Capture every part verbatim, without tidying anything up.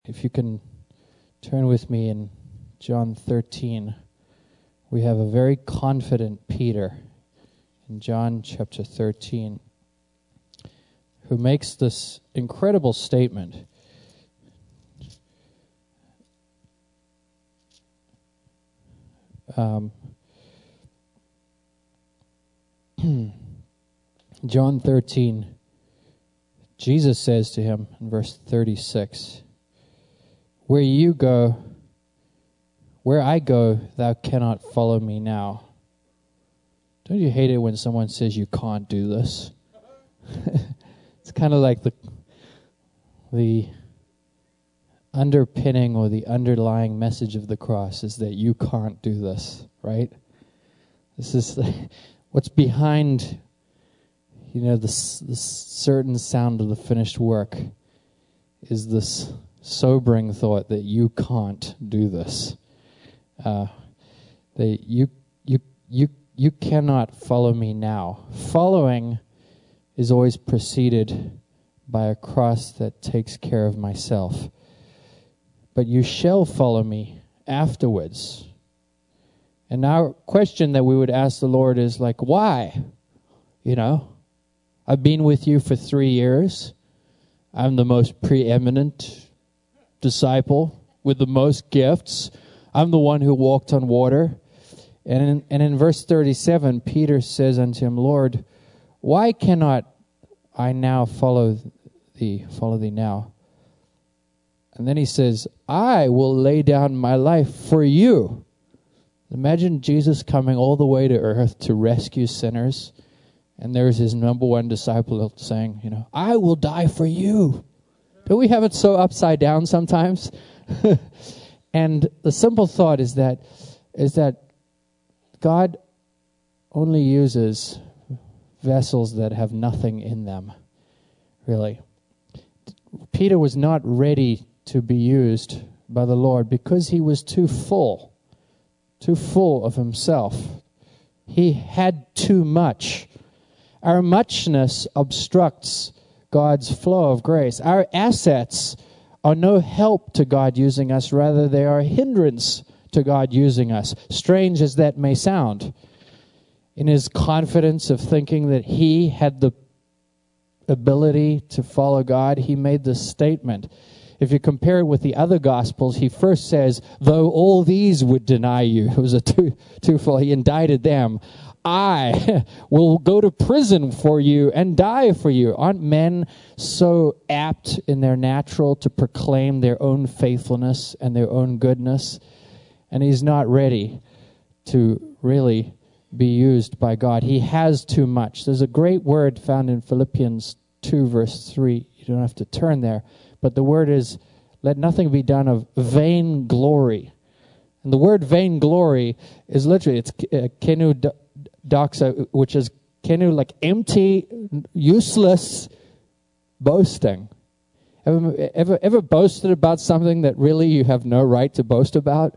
If you can turn with me in John thirteen, we have a very confident Peter in John chapter thirteen, who makes this incredible statement. Um, John thirteen, Jesus says to him in verse thirty-six, "Where you go, where I go, thou cannot follow me now." Don't you hate it when someone says you can't do this? It's kind of like the the underpinning or the underlying message of the cross is that you can't do this, right? This is what's behind, you know, this, this certain sound of the finished work is this sobering thought that you can't do this. Uh, that you you you you cannot follow me now. Following is always preceded by a cross that takes care of myself. But you shall follow me afterwards. And our question that we would ask the Lord is like, why? You know, I've been with you for three years. I'm the most preeminent disciple with the most gifts. I'm the one who walked on water. And in, and in verse thirty-seven, Peter says unto him, "Lord, why cannot I now follow thee, follow thee now?" And then he says, "I will lay down my life for you." Imagine Jesus coming all the way to earth to rescue sinners. And there's his number one disciple saying, you know, "I will die for you." Don't we have it so upside down sometimes? And the simple thought is that is that God only uses vessels that have nothing in them, really. Peter was not ready to be used by the Lord because he was too full, too full of himself. He had too much. Our muchness obstructs God's flow of grace. Our assets are no help to God using us. Rather, they are a hindrance to God using us, strange as that may sound. In his confidence of thinking that he had the ability to follow God, he made this statement. If you compare it with the other Gospels, he first says, "Though all these would deny you," it was a two, twofold. He indicted them. "I will go to prison for you and die for you." Aren't men so apt in their natural to proclaim their own faithfulness and their own goodness? And he's not ready to really be used by God. He has too much. There's a great word found in Philippians two, verse three. You don't have to turn there. But the word is, "Let nothing be done of vain glory." And the word vain glory is literally, it's uh, kenu doxa, which is kenu, like empty, useless boasting. Ever, ever, ever boasted about something that really you have no right to boast about?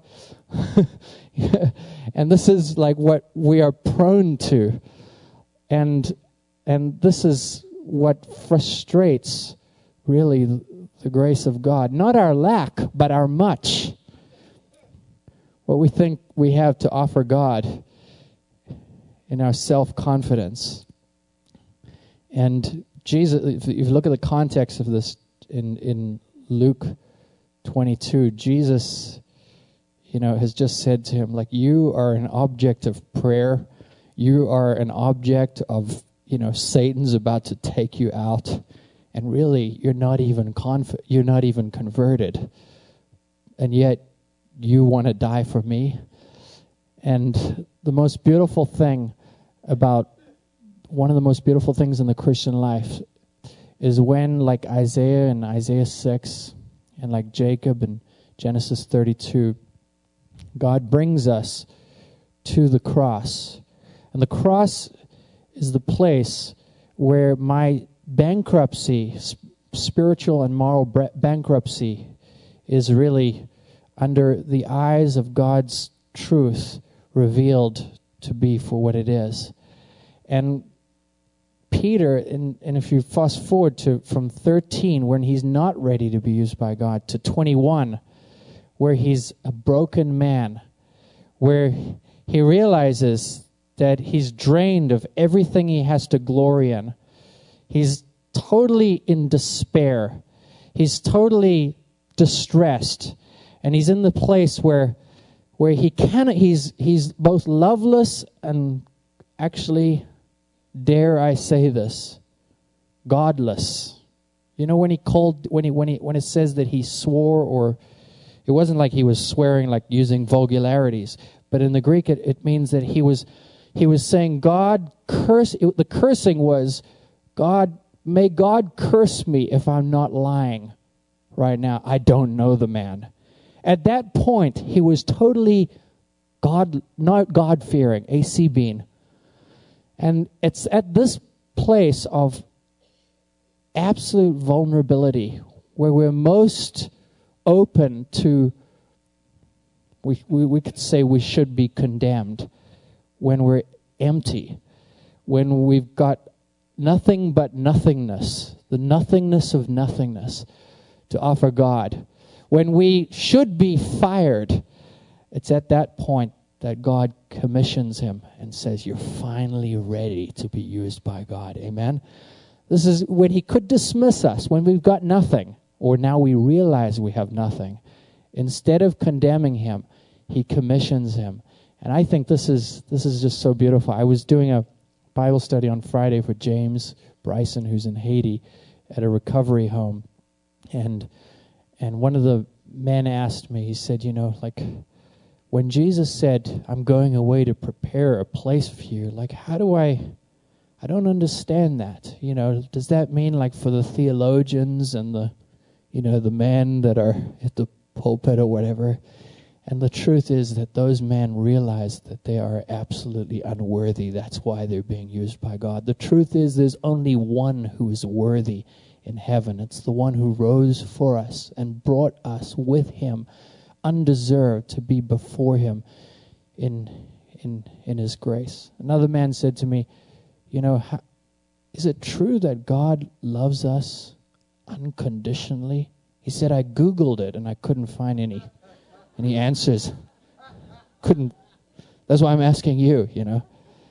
And this is like what we are prone to. And and this is what frustrates really the grace of God. Not our lack, but our much. What we think we have to offer God in our self-confidence. And Jesus, if you look at the context of this in, in Luke twenty-two, Jesus, you know, has just said to him, like, you are an object of prayer. You are an object of, you know, Satan's about to take you out. And really, you're not even conf- you're not even converted. And yet, you want to die for me. And the most beautiful thing about, one of the most beautiful things in the Christian life is when, like Isaiah in Isaiah six, and like Jacob in Genesis thirty-two, God brings us to the cross. And the cross is the place where my bankruptcy, spiritual and moral bankruptcy, is really under the eyes of God's truth revealed to be for what it is. And Peter, and, and if you fast forward to from thirteen, when he's not ready to be used by God, to twenty-one, where he's a broken man, where he realizes that he's drained of everything he has to glory in. He's totally in despair. He's totally distressed. And he's in the place where where he cannot, he's he's both loveless and actually, dare I say this, godless. You know, when he called, when he when he when it says that he swore, or it wasn't like he was swearing like using vulgarities, but in the Greek it, it means that he was he was saying, God curse, it, the cursing was, God, may God curse me if I'm not lying right now. I don't know the man. At that point, he was totally God, not God-fearing, A C being. And it's at this place of absolute vulnerability where we're most open to, we, we, we could say we should be condemned, when we're empty, when we've got nothing but nothingness, the nothingness of nothingness to offer God. When we should be fired, it's at that point that God commissions him and says, you're finally ready to be used by God. Amen? This is when he could dismiss us, when we've got nothing, or now we realize we have nothing. Instead of condemning him, he commissions him. And I think this is this is just so beautiful. I was doing a Bible study on Friday for James Bryson, who's in Haiti, at a recovery home. And and one of the men asked me, he said, you know, like, when Jesus said, I'm going away to prepare a place for you, like, how do I, I don't understand that. You know, does that mean like for the theologians and the, you know, the men that are at the pulpit or whatever? And the truth is that those men realize that they are absolutely unworthy. That's why they're being used by God. The truth is there's only one who is worthy in heaven. It's the one who rose for us and brought us with him, undeserved, to be before him in in in his grace. Another man said to me, you know, how, is it true that God loves us unconditionally? He said, I Googled it and I couldn't find any any answers. Couldn't. That's why I'm asking you, you know.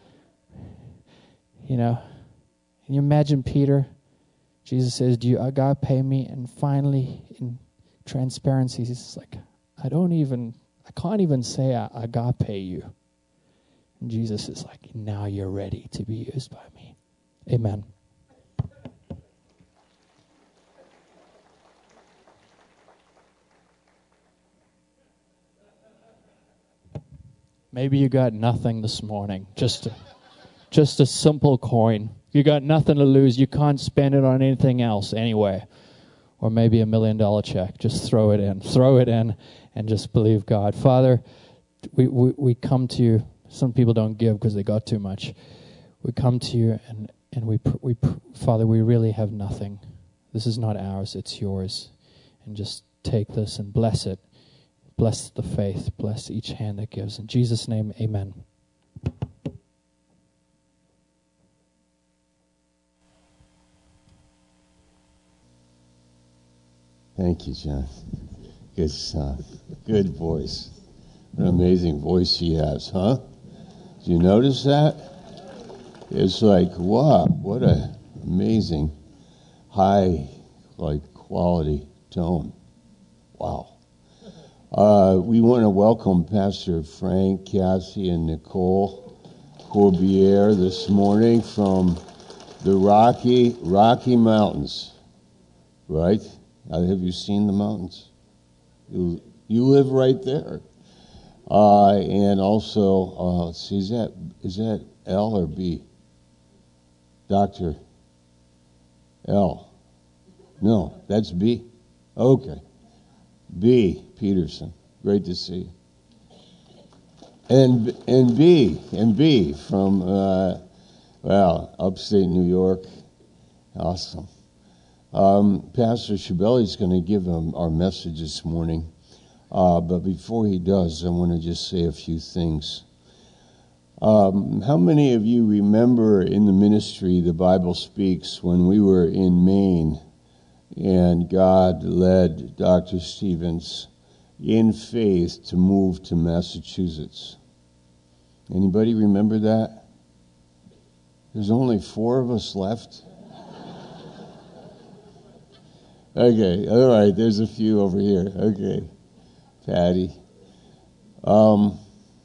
You know, can you imagine Peter? Jesus says, do you agape me? And finally, in transparency, he's like, I don't even, I can't even say I agape you. And Jesus is like, now you're ready to be used by me. Amen. Maybe you got nothing this morning, just a, just a simple coin. You got nothing to lose. You can't spend it on anything else anyway. Or maybe a million dollar check. Just throw it in. Throw it in and just believe God. Father, we, we, we come to you. Some people don't give because they got too much. We come to you and, and we, we, Father, we really have nothing. This is not ours. It's yours. And just take this and bless it. Bless the faith. Bless each hand that gives. In Jesus' name, amen. Thank you, John. Good stuff. Good voice. What an amazing voice he has, huh? Did you notice that? It's like, wow, what an amazing high, like, quality tone. Wow. Uh, we want to welcome Pastor Frank, Cassie, and Nicole Corbiere this morning from the Rocky Rocky Mountains, right? Uh, have you seen the mountains? You you live right there, uh, and also, uh, let's see, is that is that L or B? Doctor L? No, that's B. Okay. B. Peterson. Great to see you. And and B and B from uh, well, upstate New York. Awesome. Um, Pastor Shabelli is going to give um, our message this morning, uh, but before he does, I want to just say a few things. Um, how many of you remember in the ministry the Bible speaks when we were in Maine and God led Doctor Stevens in faith to move to Massachusetts? Anybody remember that? There's only four of us left. Okay, all right, there's a few over here. Okay, Patty. Um,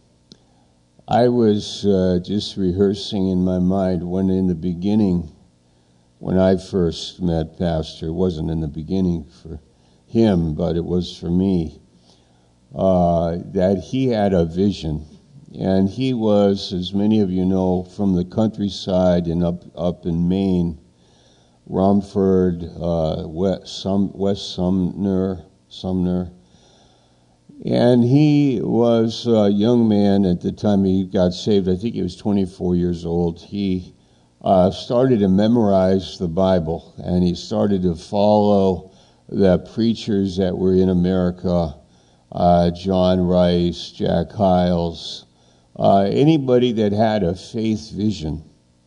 I was uh, just rehearsing in my mind when in the beginning, when I first met Pastor, it wasn't in the beginning for him, but it was for me, uh, that he had a vision. And he was, as many of you know, from the countryside and up, up in Maine, Romford, uh, West, Sum, West Sumner, Sumner. And he was a young man at the time he got saved. I think he was twenty-four years old. He uh, started to memorize the Bible, and he started to follow the preachers that were in America, uh, John Rice, Jack Hyles, uh, anybody that had a faith vision.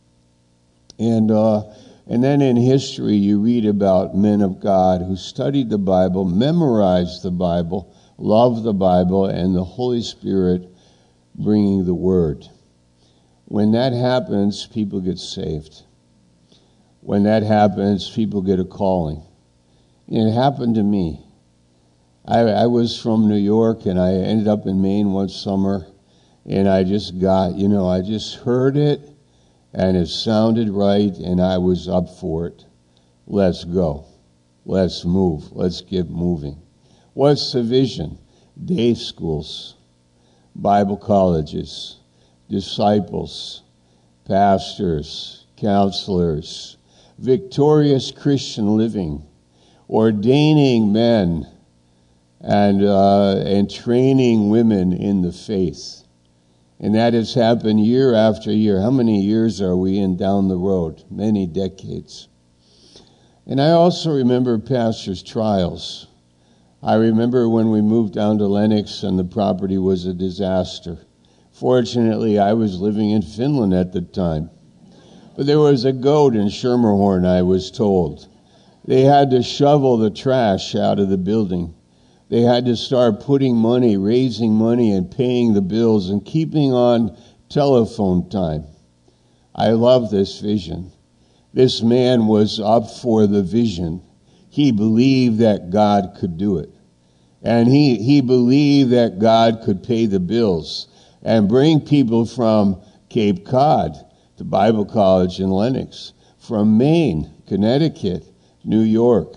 And uh, and then in history, you read about men of God who studied the Bible, memorized the Bible, loved the Bible, and the Holy Spirit bringing the Word. When that happens, people get saved. When that happens, people get a calling. And it happened to me. I, I was from New York, and I ended up in Maine one summer, and I just got, you know, I just heard it, and it sounded right, and I was up for it. Let's go. Let's move. Let's get moving. What's the vision? Day schools, Bible colleges, disciples, pastors, counselors, victorious Christian living, ordaining men, and uh, and training women in the faith. And that has happened year after year. How many years are we in down the road? Many decades. And I also remember pastors' trials. I remember when we moved down to Lennox and the property was a disaster. Fortunately, I was living in Finland at the time. But there was a goat in Schermerhorn, I was told. They had to shovel the trash out of the building. They had to start putting money, raising money, and paying the bills and keeping on telephone time. I love this vision. This man was up for the vision. He believed that God could do it. And he, he believed that God could pay the bills and bring people from Cape Cod to Bible College in Lennox, from Maine, Connecticut, New York.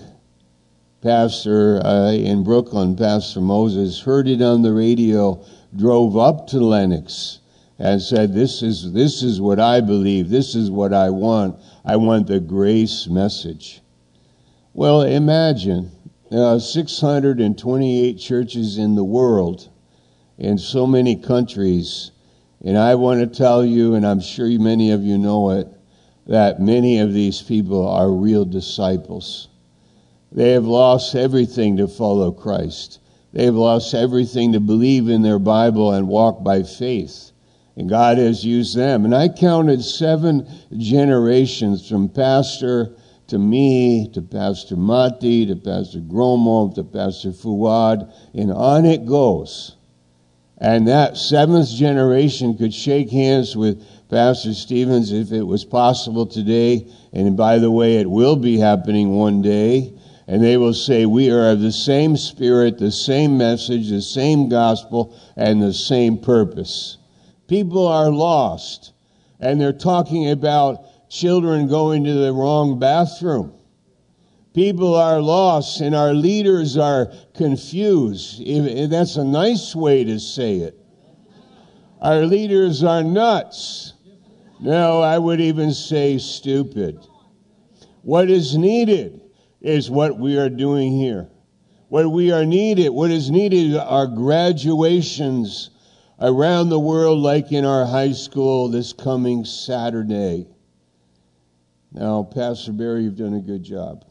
Pastor uh, in Brooklyn, Pastor Moses, heard it on the radio, drove up to Lennox and said, this is, this is what I believe. This is what I want. I want the grace message. Well, imagine uh, six hundred twenty-eight churches in the world, in so many countries, and I want to tell you, and I'm sure many of you know it, that many of these people are real disciples. They have lost everything to follow Christ. They have lost everything to believe in their Bible and walk by faith. And God has used them. And I counted seven generations from pastor to me, to Pastor Mati, to Pastor Gromo, to Pastor Fuad, and on it goes. And that seventh generation could shake hands with Pastor Stevens if it was possible today. And by the way, it will be happening one day. And they will say, we are of the same spirit, the same message, the same gospel, and the same purpose. People are lost. And they're talking about children going to the wrong bathroom. People are lost, and our leaders are confused. If that's a nice way to say it. Our leaders are nuts. No, I would even say stupid. What is needed is what we are doing here. What we are needed, what is needed are graduations around the world, like in our high school this coming Saturday. Now, Pastor Barry, you've done a good job.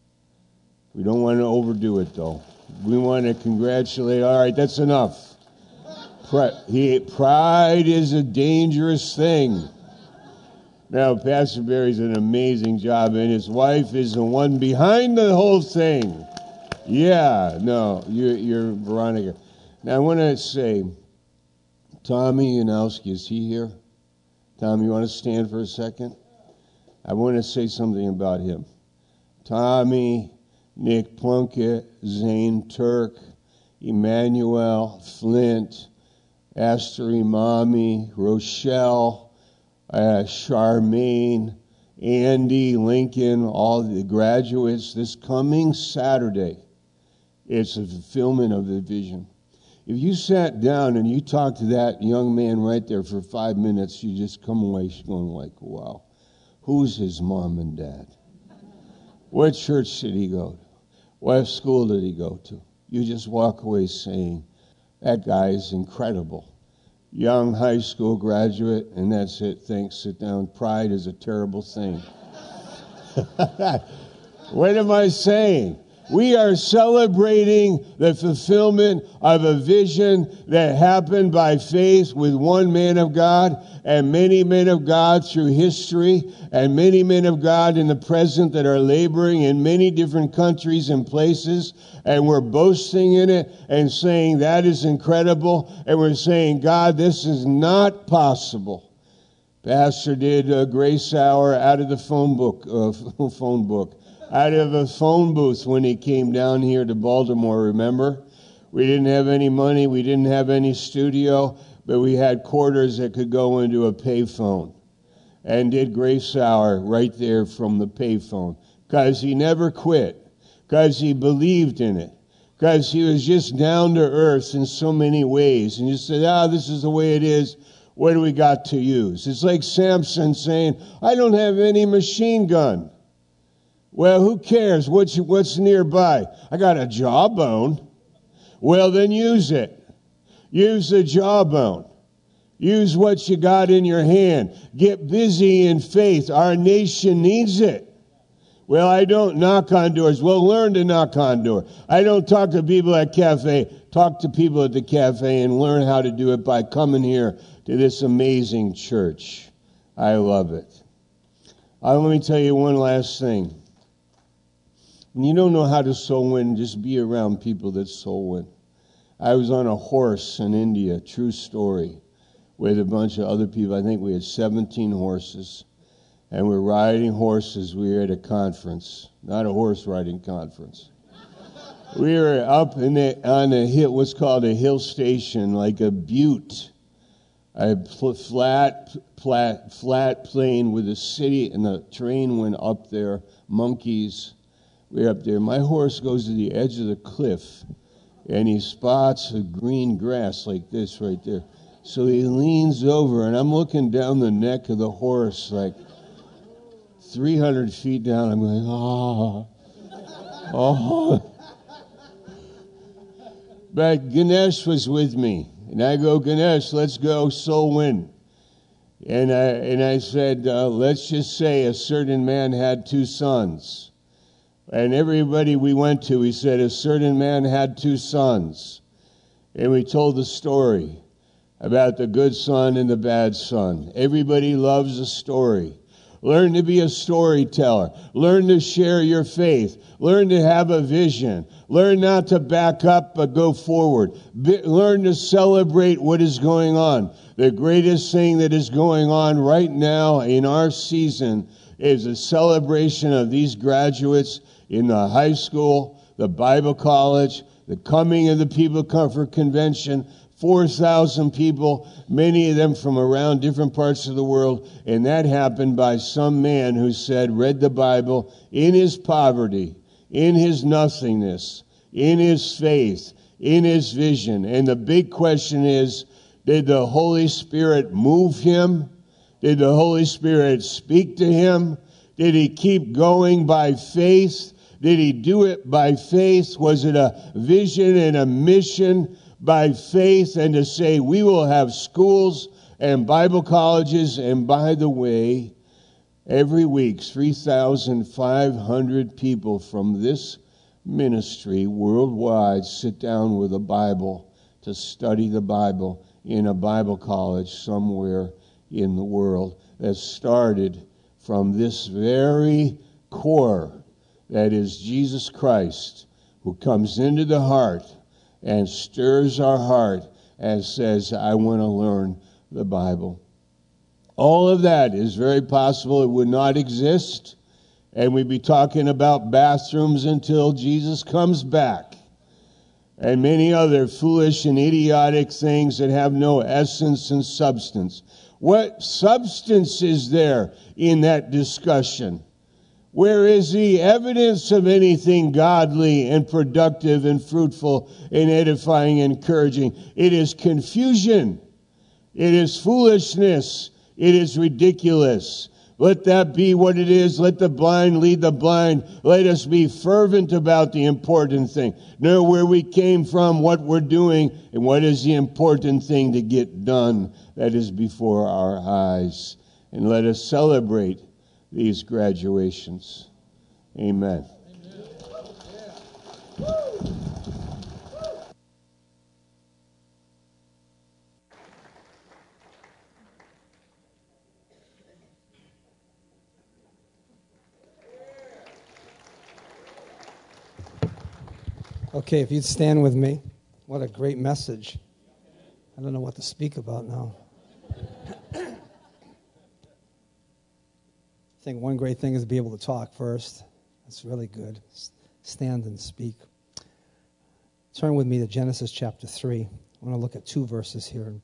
We don't want to overdo it, though. We want to congratulate. All right, that's enough. He, pride is a dangerous thing. Now, Pastor Barry's an amazing job, and his wife is the one behind the whole thing. Yeah, no, you're, you're Veronica. Now, I want to say, Tommy Yanowski, is he here? Tom, you want to stand for a second? I want to say something about him. Tommy, Nick Plunkett, Zane Turk, Emmanuel, Flint, Esther Imami, Rochelle, uh, Charmaine, Andy, Lincoln, all the graduates. This coming Saturday, it's a fulfillment of the vision. If you sat down and you talked to that young man right there for five minutes, you just come away going like, wow, who's his mom and dad? What church did he go to? What school did he go to? You just walk away saying, that guy is incredible. Young high school graduate, and that's it. Thanks, sit down. Pride is a terrible thing. What am I saying? We are celebrating the fulfillment of a vision that happened by faith with one man of God and many men of God through history and many men of God in the present that are laboring in many different countries and places. And we're boasting in it and saying that is incredible. And we're saying, God, this is not possible. Pastor did a grace hour out of the phone book, uh, phone book. out of a phone booth when he came down here to Baltimore, remember? We didn't have any money, we didn't have any studio, but we had quarters that could go into a payphone. And did Grace Hour right there from the payphone. Because he never quit. Because he believed in it. Because he was just down to earth in so many ways. And you said, ah, this is the way it is. What do we got to use? It's like Samson saying, I don't have any machine gun. Well, who cares? What's, what's nearby? I got a jawbone. Well, then use it. Use the jawbone. Use what you got in your hand. Get busy in faith. Our nation needs it. Well, I don't knock on doors. Well, learn to knock on doors. I don't talk to people at cafe. Talk to people at the cafe and learn how to do it by coming here to this amazing church. I love it. Uh, let me tell you one last thing. When you don't know how to soul win, just be around people that soul win. I was on a horse in India, true story, with a bunch of other people. I think we had seventeen horses, and we're riding horses. We were at a conference, not a horse riding conference. We were up in the, on a hill, what's called a hill station, like a butte, a pl- flat, flat, flat plain with a city, and the train went up there, monkeys. We're up there. My horse goes to the edge of the cliff, and he spots a green grass like this right there. So he leans over, and I'm looking down the neck of the horse like three hundred feet down. I'm going, oh, oh. But Ganesh was with me, and I go, Ganesh, let's go soul win. And I, and I said, uh, let's just say a certain man had two sons. And everybody we went to, he said, a certain man had two sons. And we told the story about the good son and the bad son. Everybody loves a story. Learn to be a storyteller. Learn to share your faith. Learn to have a vision. Learn not to back up, but go forward. Be, learn to celebrate what is going on. The greatest thing that is going on right now in our season is a celebration of these graduates in the high school, the Bible college, the coming of the People Comfort Convention, four thousand people, many of them from around different parts of the world. And that happened by some man who said, read the Bible in his poverty, in his nothingness, in his faith, in his vision. And the big question is, did the Holy Spirit move him? Did the Holy Spirit speak to him? Did he keep going by faith? Did he do it by faith? Was it a vision and a mission by faith? And to say, we will have schools and Bible colleges. And by the way, every week, three thousand five hundred people from this ministry worldwide sit down with a Bible to study the Bible in a Bible college somewhere in the world that started from this very core that is Jesus Christ, who comes into the heart and stirs our heart and says, I want to learn the Bible. All of that is very possible. It would not exist, and we'd be talking about bathrooms until Jesus comes back, and many other foolish and idiotic things that have no essence and substance. What substance is there in that discussion? Where is the evidence of anything godly and productive and fruitful and edifying and encouraging? It is confusion. It is foolishness. It is ridiculous. Let that be what it is. Let the blind lead the blind. Let us be fervent about the important thing. Know where we came from, what we're doing, and what is the important thing to get done that is before our eyes. And let us celebrate these graduations. Amen. Okay, if you'd stand with me. What a great message. I don't know what to speak about now. I think one great thing is to be able to talk first. That's really good. Stand and speak. Turn with me to Genesis chapter three. I want to look at two verses here.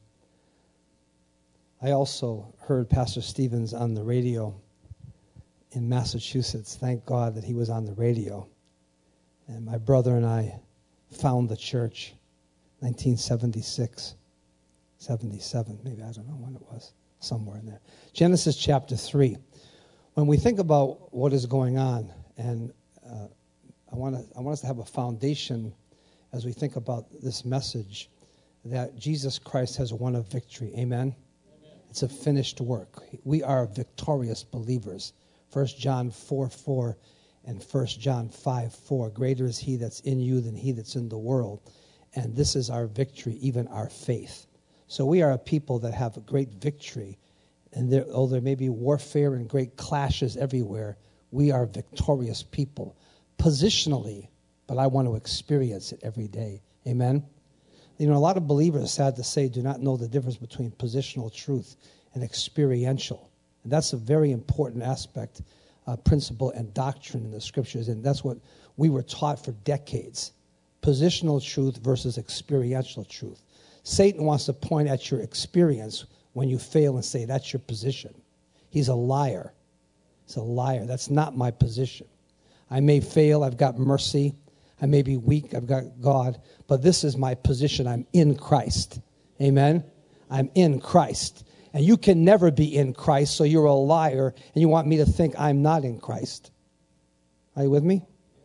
I also heard Pastor Stevens on the radio in Massachusetts. Thank God that he was on the radio. And my brother and I found the church nineteen seventy-six, seventy-seven, maybe, I don't know when it was, somewhere in there. Genesis chapter three. When we think about what is going on, and uh, I want to, I want us to have a foundation as we think about this message, that Jesus Christ has won a victory. Amen? Amen. It's a finished work. We are victorious believers. First John four four and First John five four. Greater is he that's in you than he that's in the world. And this is our victory, even our faith. So we are a people that have a great victory. And there, although there may be warfare and great clashes everywhere, we are victorious people positionally, but I want to experience it every day. Amen? You know, a lot of believers, sad to say, do not know the difference between positional truth and experiential. And that's a very important aspect, uh, principle, and doctrine in the Scriptures. And that's what we were taught for decades. Positional truth versus experiential truth. Satan wants to point at your experience when you fail and say, that's your position. He's a liar. He's a liar. That's not my position. I may fail. I've got mercy. I may be weak. I've got God. But this is my position. I'm in Christ. Amen? I'm in Christ. And you can never be in Christ, so you're a liar, and you want me to think I'm not in Christ. Are you with me?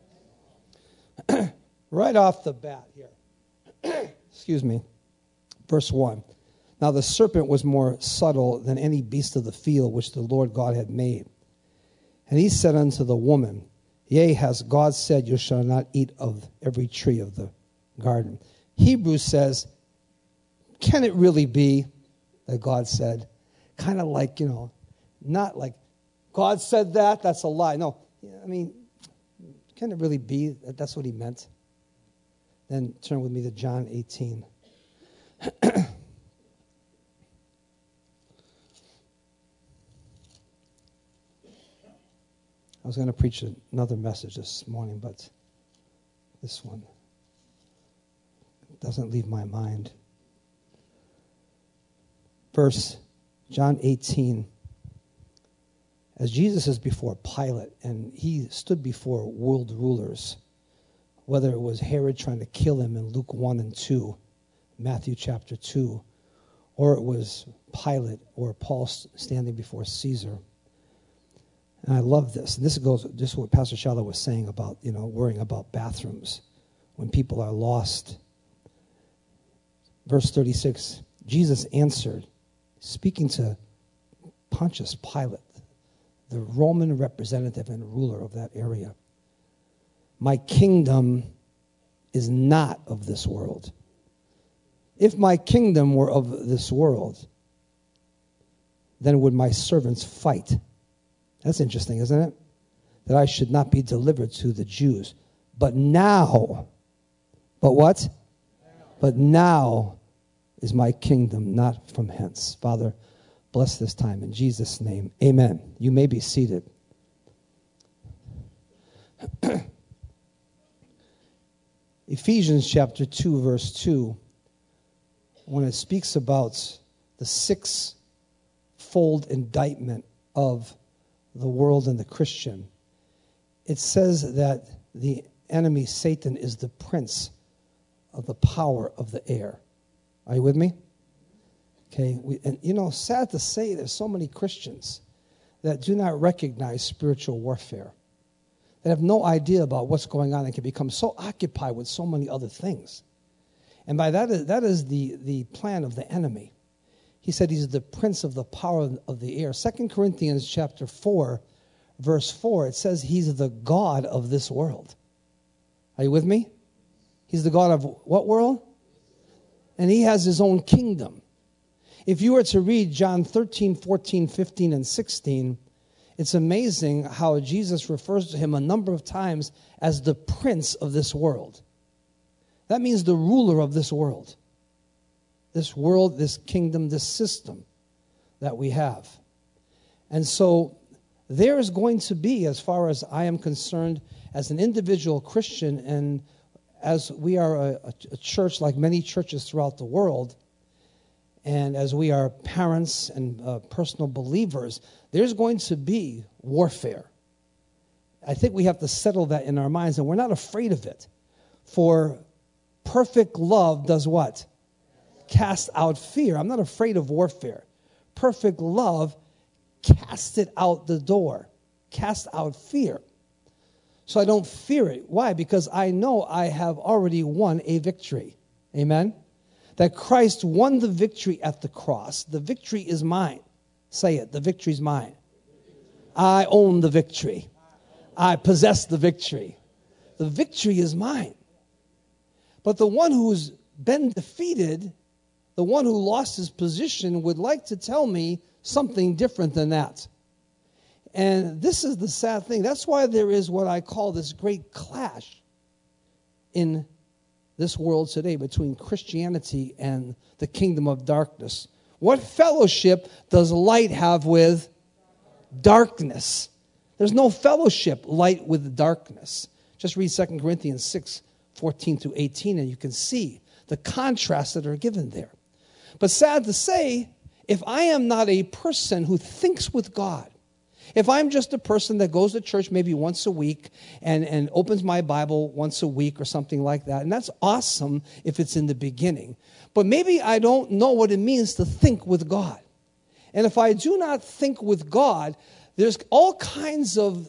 Right off the bat here. Excuse me. Verse one. Now the serpent was more subtle than any beast of the field which the Lord God had made. And he said unto the woman, Yea, has God said, you shall not eat of every tree of the garden. Hebrews says, can it really be that God said? Kind of like, you know, not like, God said that, that's a lie. No, I mean, can it really be that that's what he meant? Then turn with me to John eighteen. I was going to preach another message this morning, but this one doesn't leave my mind. Verse John eighteen. As Jesus is before Pilate, and he stood before world rulers, whether it was Herod trying to kill him in Luke one and two, Matthew chapter two, or it was Pilate or Paul standing before Caesar. And I love this. And this goes just what Pastor Shala was saying about, you know, worrying about bathrooms when people are lost. Verse thirty-six, Jesus answered, speaking to Pontius Pilate, the Roman representative and ruler of that area. My kingdom is not of this world. If my kingdom were of this world, then would my servants fight. That's interesting, isn't it? That I should not be delivered to the Jews. But now, but what? But now is my kingdom not from hence. Father, bless this time in Jesus' name. Amen. You may be seated. Ephesians chapter two, verse two, when it speaks about the six-fold indictment of the world and the Christian, it says that the enemy, Satan, is the prince of the power of the air. Are you with me? Okay, we, and you know, sad to say, there's so many Christians that do not recognize spiritual warfare, that have no idea about what's going on and can become so occupied with so many other things. And by that is, that is the, the plan of the enemy. He said he's the prince of the power of the air. Second Corinthians chapter four, verse four, it says he's the God of this world. Are you with me? He's the God of what world? And he has his own kingdom. If you were to read John thirteen, fourteen, fifteen, and sixteen, it's amazing how Jesus refers to him a number of times as the prince of this world. That means the ruler of this world. This world, this kingdom, this system that we have. And so there is going to be, as far as I am concerned, as an individual Christian, and as we are a, a church like many churches throughout the world, and as we are parents and uh, personal believers, there's going to be warfare. I think we have to settle that in our minds, and we're not afraid of it. For perfect love does what? Cast out fear. I'm not afraid of warfare. Perfect love casts it out the door. Cast out fear. So I don't fear it. Why? Because I know I have already won a victory. Amen? That Christ won the victory at the cross. The victory is mine. Say it. The victory is mine. I own the victory. I possess the victory. The victory is mine. But the one who's been defeated, the one who lost his position, would like to tell me something different than that. And this is the sad thing. That's why there is what I call this great clash in this world today between Christianity and the kingdom of darkness. What fellowship does light have with darkness? There's no fellowship, light with darkness. Just read Second Corinthians six, fourteen through eighteen, and you can see the contrasts that are given there. But sad to say, if I am not a person who thinks with God, if I'm just a person that goes to church maybe once a week and, and opens my Bible once a week or something like that, and that's awesome if it's in the beginning, but maybe I don't know what it means to think with God. And if I do not think with God, there's all kinds of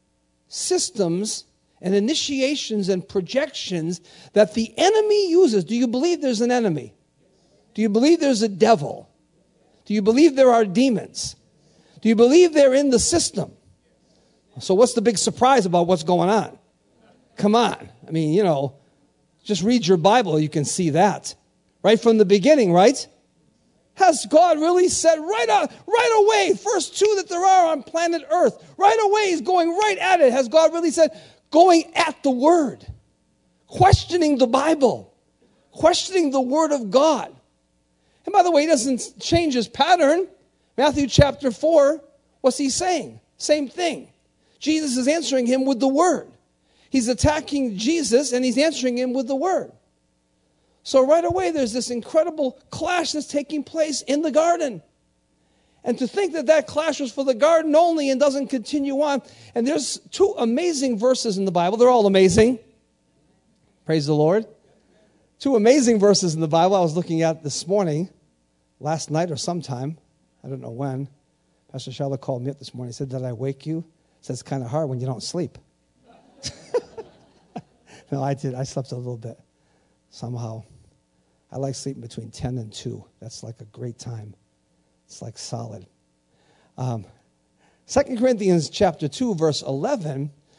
systems and initiations and projections that the enemy uses. Do you believe there's an enemy? Do you believe there's a devil? Do you believe there are demons? Do you believe they're in the system? So what's the big surprise about what's going on? Come on. I mean, you know, just read your Bible, you can see that. Right from the beginning, right? Has God really said right out, right away, first two that there are on planet Earth, right away he's going right at it. Has God really said, going at the Word, questioning the Bible, questioning the Word of God. And by the way, he doesn't change his pattern. Matthew chapter four, what's he saying? Same thing. Jesus is answering him with the Word. He's attacking Jesus and he's answering him with the Word. So right away there's this incredible clash that's taking place in the garden. And to think that that clash was for the garden only and doesn't continue on. And there's two amazing verses in the Bible. They're all amazing. Praise the Lord. Two amazing verses in the Bible I was looking at this morning, last night or sometime. I don't know when. Pastor Charlotte called me up this morning. He said, did I wake you? He said, it's kind of hard when you don't sleep. No, I did. I slept a little bit somehow. I like sleeping between ten and two. That's like a great time. It's like solid. Um, Second Corinthians chapter two, verse eleven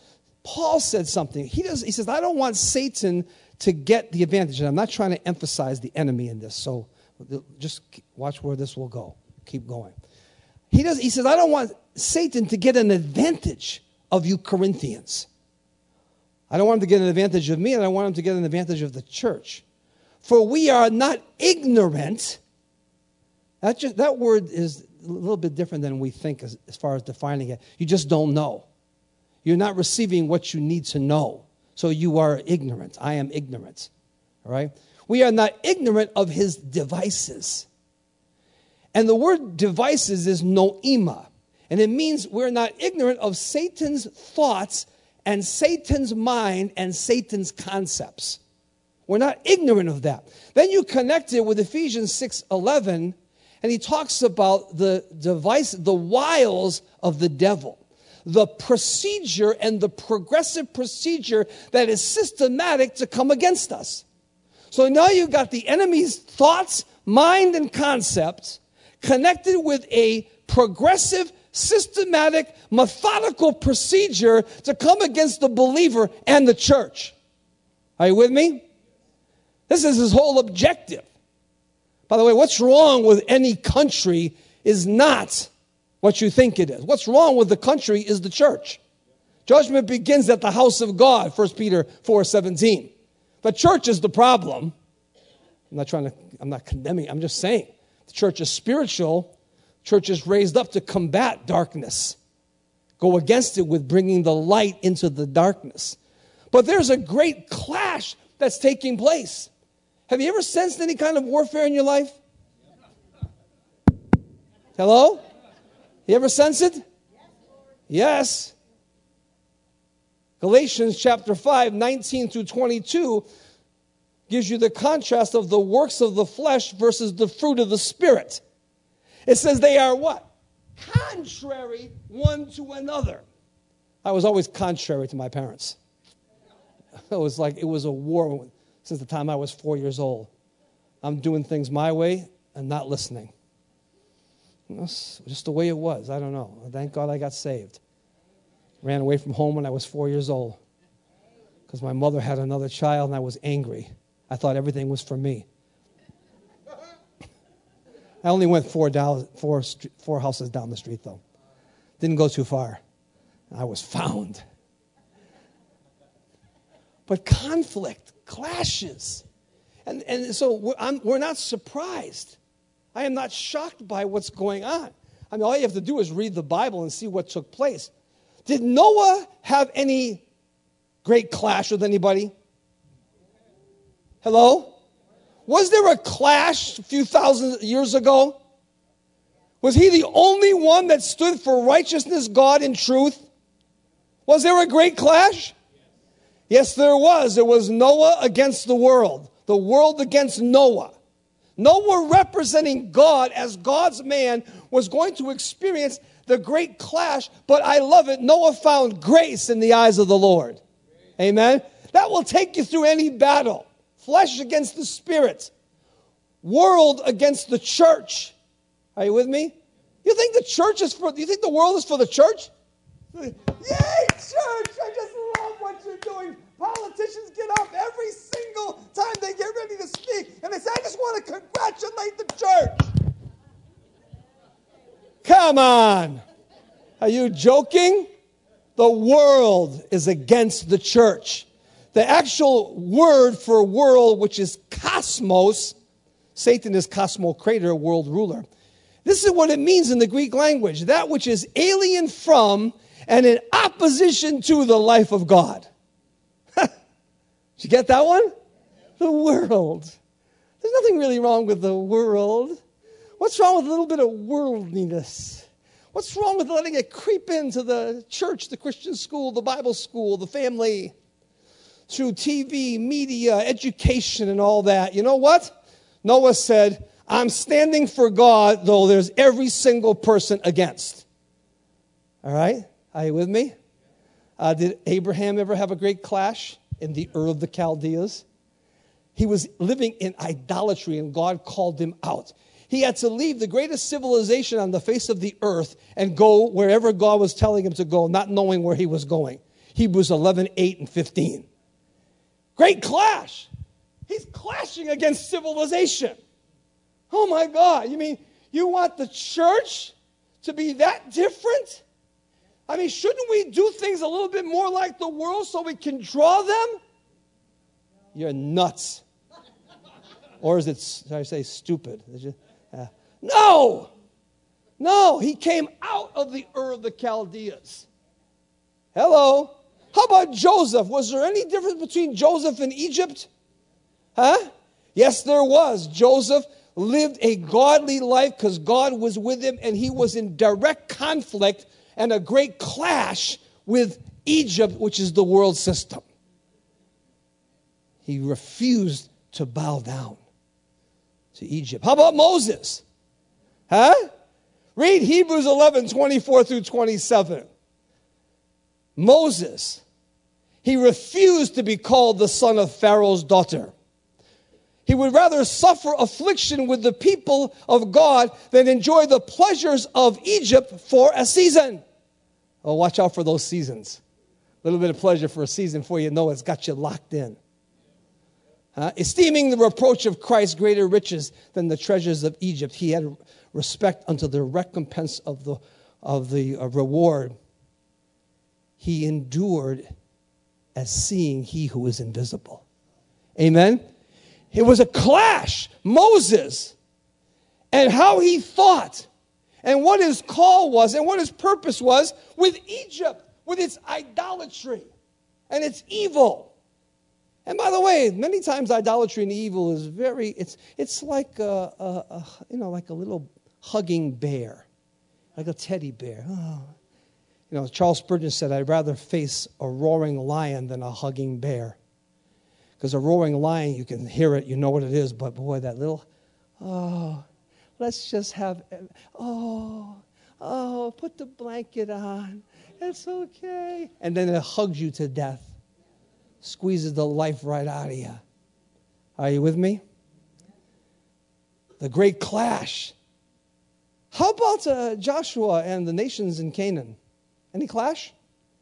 Paul said something. He does. He says, I don't want Satan to get the advantage. And I'm not trying to emphasize the enemy in this. So just watch where this will go. Keep going. He does. He says, I don't want Satan to get an advantage of you Corinthians. I don't want him to get an advantage of me, and I want him to get an advantage of the church. For we are not ignorant. That, just, that word is a little bit different than we think as, as far as defining it. You just don't know. You're not receiving what you need to know. So you are ignorant. I am ignorant. All right? We are not ignorant of his devices. And the word devices is noema. And it means we're not ignorant of Satan's thoughts and Satan's mind and Satan's concepts. We're not ignorant of that. Then you connect it with Ephesians six eleven, and he talks about the device, the wiles of the devil. The procedure and the progressive procedure that is systematic to come against us. So now you've got the enemy's thoughts, mind, and concepts connected with a progressive, systematic, methodical procedure to come against the believer and the church. Are you with me? This is his whole objective. By the way, what's wrong with any country is not what you think it is. What's wrong with the country is the church. Judgment begins at the house of God, First Peter four seventeen. The church is the problem. I'm not trying to, I'm not condemning, I'm just saying. The church is spiritual. Church is raised up to combat darkness. Go against it with bringing the light into the darkness. But there's a great clash that's taking place. Have you ever sensed any kind of warfare in your life? Hello? You ever sense it? Yes. Galatians chapter five, nineteen through twenty-two gives you the contrast of the works of the flesh versus the fruit of the Spirit. It says they are what? Contrary one to another. I was always contrary to my parents. It was like it was a war since the time I was four years old. I'm doing things my way and not listening. That's just the way it was. I don't know. Thank God I got saved. Ran away from home when I was four years old because my mother had another child and I was angry. I thought everything was for me. I only went four, down, four, four houses down the street, though. Didn't go too far. I was found. But conflict, clashes. And, and so we're, I'm, we're not surprised. I am not shocked by what's going on. I mean, all you have to do is read the Bible and see what took place. Did Noah have any great clash with anybody? Hello? Was there a clash a few thousand years ago? Was he the only one that stood for righteousness, God, and truth? Was there a great clash? Yes, there was. It was Noah against the world. The world against Noah. Noah, representing God as God's man, was going to experience the great clash, but I love it. Noah found grace in the eyes of the Lord. Amen? That will take you through any battle. Flesh against the spirit. World against the church. Are you with me? You think the church is for, you think the world is for the church? Yay, church! I just love what you're doing. Politicians get up every single time they get ready to speak, and they say, I just want to congratulate the church. Come on. Are you joking? The world is against the church. The actual word for world, which is cosmos, Satan is cosmocrator, world ruler. This is what it means in the Greek language. That which is alien from and in opposition to the life of God. Did you get that one? The world. There's nothing really wrong with the world. What's wrong with a little bit of worldliness? What's wrong with letting it creep into the church, the Christian school, the Bible school, the family, through T V, media, education, and all that? You know what? Noah said, I'm standing for God, though there's every single person against. All right? Are you with me? Uh, did Abraham ever have a great clash in the Ur of the Chaldeans? He was living in idolatry, and God called him out. He had to leave the greatest civilization on the face of the earth and go wherever God was telling him to go, not knowing where he was going. Hebrews eleven, eight, and fifteen. Great clash. He's clashing against civilization. Oh my God. You mean you want the church to be that different? I mean, shouldn't we do things a little bit more like the world so we can draw them? You're nuts. Or is it, did I say stupid? Uh, no. No, he came out of the Ur of the Chaldeans. Hello. How about Joseph? Was there any difference between Joseph and Egypt? Huh? Yes, there was. Joseph lived a godly life because God was with him, and he was in direct conflict and a great clash with Egypt, which is the world system. He refused to bow down to Egypt. How about Moses? Huh? Read Hebrews eleven, twenty-four through twenty-seven. Moses, he refused to be called the son of Pharaoh's daughter. He would rather suffer affliction with the people of God than enjoy the pleasures of Egypt for a season. Oh, watch out for those seasons. A little bit of pleasure for a season before you know it's got you locked in. Uh, esteeming the reproach of Christ greater riches than the treasures of Egypt, he had respect unto the recompense of the, of the uh, reward. He endured as seeing he who is invisible. Amen? It was a clash. Moses and how he thought and what his call was and what his purpose was with Egypt, with its idolatry and its evil. And by the way, many times idolatry and evil is very, it's it's like a, a, a you know, like a little hugging bear, like a teddy bear. Oh. You know, Charles Spurgeon said, I'd rather face a roaring lion than a hugging bear. Because a roaring lion, you can hear it, you know what it is, but boy, that little, oh, let's just have, oh, oh, put the blanket on. It's okay. And then it hugs you to death. Squeezes the life right out of you. Are you with me? The great clash. How about uh, Joshua and the nations in Canaan? Any clash?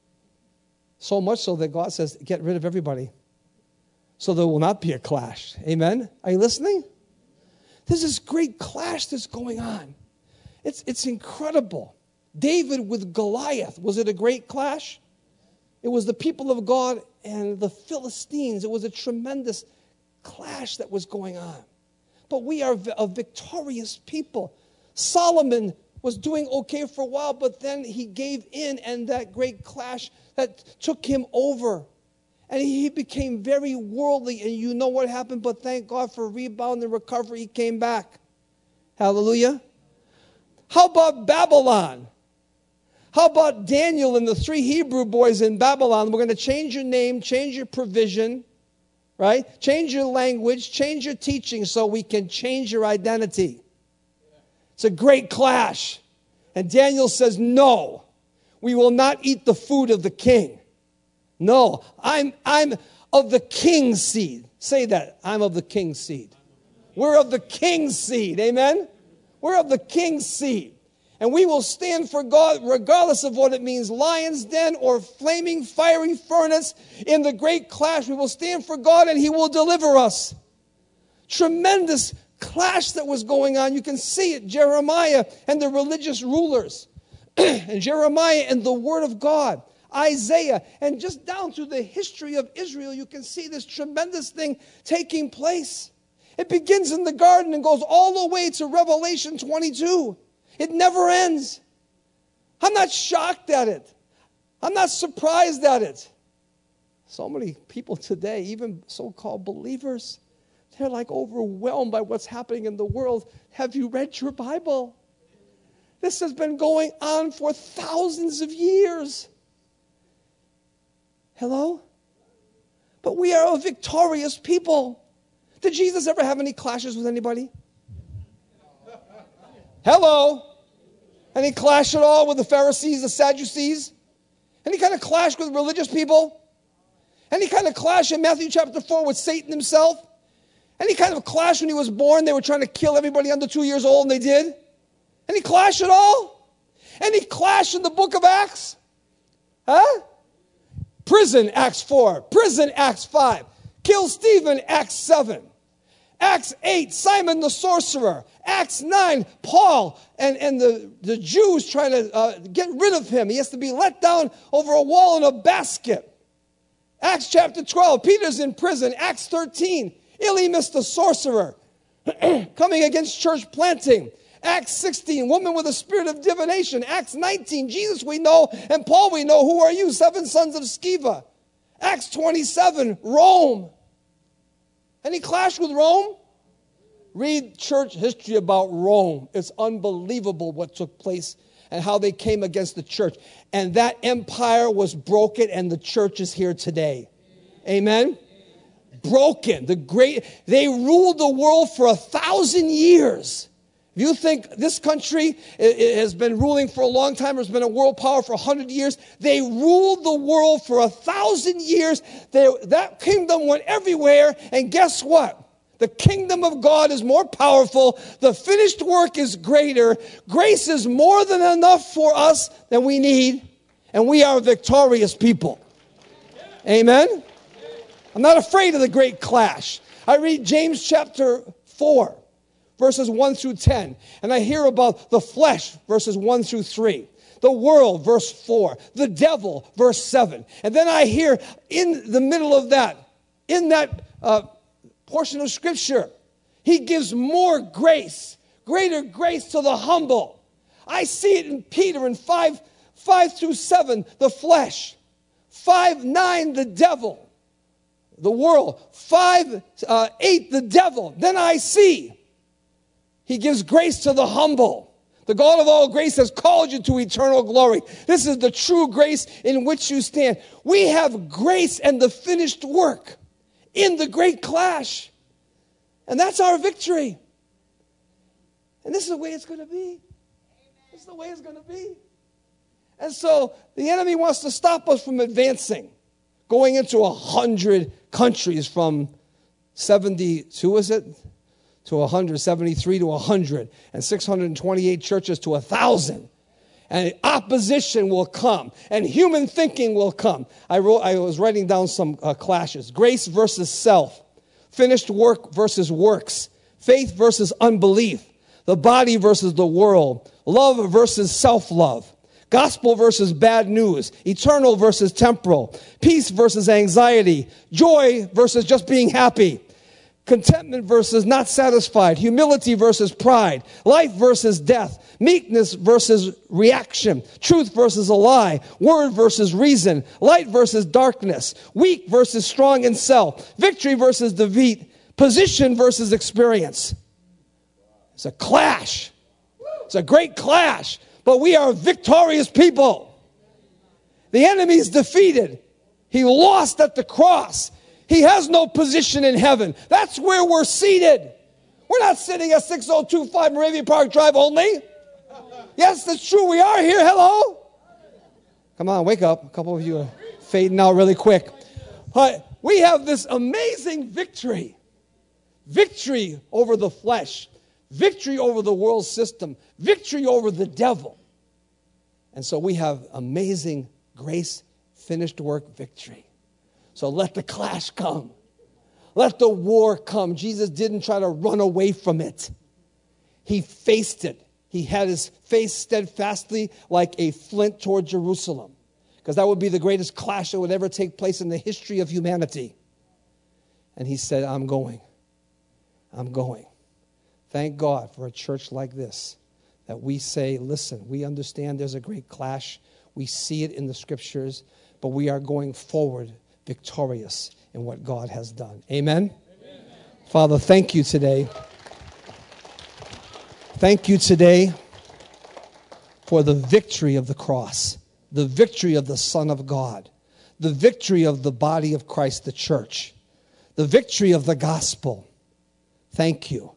So much so that God says, get rid of everybody. So there will not be a clash. Amen? Are you listening? There's this great clash that's going on. It's, it's incredible. David with Goliath. Was it a great clash? It was the people of God and the Philistines. It was a tremendous clash that was going on. But we are a victorious people. Solomon was doing okay for a while, but then he gave in, and that great clash that took him over. And he became very worldly, and you know what happened, but thank God for rebound and recovery, he came back. Hallelujah. How about Babylon? How about Daniel and the three Hebrew boys in Babylon? We're going to change your name, change your provision, right? Change your language, change your teaching so we can change your identity. It's a great clash. And Daniel says, no, we will not eat the food of the king. No, I'm, I'm of the king's seed. Say that. I'm of the king's seed. We're of the king's seed. Amen? We're of the king's seed. And we will stand for God regardless of what it means. Lion's den or flaming fiery furnace. In the great clash, we will stand for God and he will deliver us. Tremendous clash that was going on. You can see it. Jeremiah and the religious rulers. And Jeremiah and the word of God. Isaiah, and just down through the history of Israel, you can see this tremendous thing taking place. It begins in the garden and goes all the way to Revelation twenty-two. It never ends. I'm not shocked at it. I'm not surprised at it. So many people today, even so-called believers, they're like overwhelmed by what's happening in the world. Have you read your Bible? This has been going on for thousands of years. Hello? But we are a victorious people. Did Jesus ever have any clashes with anybody? Hello? Any clash at all with the Pharisees, the Sadducees? Any kind of clash with religious people? Any kind of clash in Matthew chapter four with Satan himself? Any kind of clash when he was born? They were trying to kill everybody under two years old, and they did? Any clash at all? Any clash in the book of Acts? Huh? Prison, Acts four. Prison, Acts five. Kill Stephen, Acts seven. Acts eight, Simon the sorcerer. Acts nine, Paul and, and the, the Jews trying to uh, get rid of him. He has to be let down over a wall in a basket. Acts chapter twelve, Peter's in prison. Acts thirteen, Elymas the sorcerer coming against church planting. Acts sixteen, woman with a spirit of divination. Acts nineteen, Jesus we know and Paul we know. Who are you? Seven sons of Sceva. Acts twenty-seven, Rome. Any clash with Rome? Read church history about Rome. It's unbelievable what took place and how they came against the church. And that empire was broken and the church is here today. Amen? Broken. The great, they ruled the world for a thousand years. If you think this country has been ruling for a long time, or has been a world power for a hundred years, they ruled the world for a thousand years. They, that kingdom went everywhere, and guess what? The kingdom of God is more powerful. The finished work is greater. Grace is more than enough for us than we need, and we are victorious people. Amen? I'm not afraid of the great clash. I read James chapter four. Verses one through ten. And I hear about the flesh, verses one through three. The world, verse four. The devil, verse seven. And then I hear in the middle of that, in that uh, portion of Scripture, he gives more grace, greater grace to the humble. I see it in Peter in five, five through seven, the flesh. five, nine, the devil, the world. five, uh, eight, the devil. Then I see he gives grace to the humble. The God of all grace has called you to eternal glory. This is the true grace in which you stand. We have grace and the finished work in the great clash. And that's our victory. And this is the way it's going to be. This is the way it's going to be. And so the enemy wants to stop us from advancing, going into a hundred countries from seventy-two, is it? To one hundred seventy-three to one hundred, and six hundred twenty-eight churches to one thousand. And opposition will come, and human thinking will come. I wrote, I was writing down some uh, clashes. Grace versus self. Finished work versus works. Faith versus unbelief. The body versus the world. Love versus self-love. Gospel versus bad news. Eternal versus temporal. Peace versus anxiety. Joy versus just being happy. Contentment versus not satisfied. Humility versus pride. Life versus death. Meekness versus reaction. Truth versus a lie. Word versus reason. Light versus darkness. Weak versus strong in self. Victory versus defeat. Position versus experience. It's a clash. It's a great clash. But we are victorious people. The enemy is defeated. He lost at the cross. He has no position in heaven. That's where we're seated. We're not sitting at six oh two five Moravian Park Drive only. Yes, that's true. We are here. Hello. Come on, wake up. A couple of you are fading out really quick. But we have this amazing victory. Victory over the flesh. Victory over the world system. Victory over the devil. And so we have amazing grace, finished work victory. So let the clash come. Let the war come. Jesus didn't try to run away from it. He faced it. He had his face steadfastly like a flint toward Jerusalem. Because that would be the greatest clash that would ever take place in the history of humanity. And he said, I'm going. I'm going. Thank God for a church like this. That we say, listen, we understand there's a great clash. We see it in the scriptures. But we are going forward victorious in what God has done. Amen? Amen? Father, thank you today. Thank you today for the victory of the cross, the victory of the Son of God, the victory of the body of Christ, the church, the victory of the gospel. Thank you.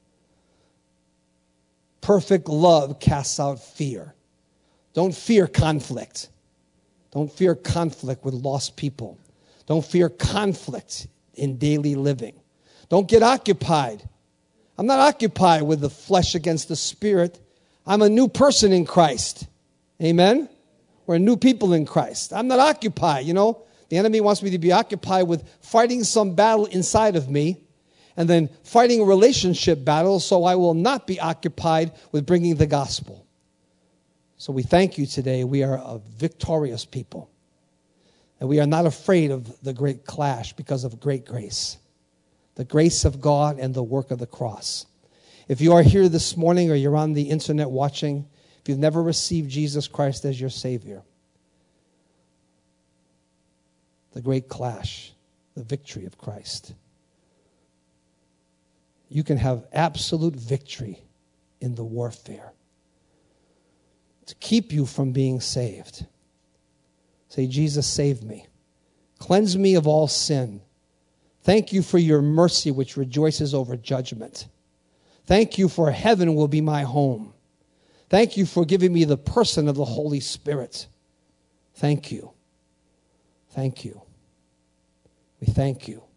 Perfect love casts out fear. Don't fear conflict. Don't fear conflict with lost people. Don't fear conflict in daily living. Don't get occupied. I'm not occupied with the flesh against the spirit. I'm a new person in Christ. Amen? We're new people in Christ. I'm not occupied, you know. The enemy wants me to be occupied with fighting some battle inside of me and then fighting relationship battles, so I will not be occupied with bringing the gospel. So we thank you today. We are a victorious people. And we are not afraid of the great clash because of great grace. The grace of God and the work of the cross. If you are here this morning or you're on the internet watching, if you've never received Jesus Christ as your Savior, the great clash, the victory of Christ, you can have absolute victory in the warfare to keep you from being saved. Say, Jesus, save me. Cleanse me of all sin. Thank you for your mercy, which rejoices over judgment. Thank you for heaven will be my home. Thank you for giving me the person of the Holy Spirit. Thank you. Thank you. We thank you.